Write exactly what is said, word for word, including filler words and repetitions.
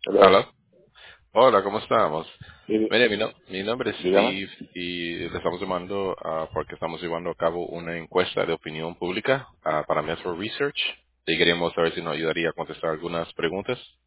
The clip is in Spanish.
Hello. Hola. Hola, ¿cómo estamos? Sí, Mire, mi, no- mi nombre es dígame. Steve y le estamos llamando ah, porque estamos llevando a cabo una encuesta de opinión pública ah, para Metro Research y queríamos saber si nos ayudaría a contestar algunas preguntas.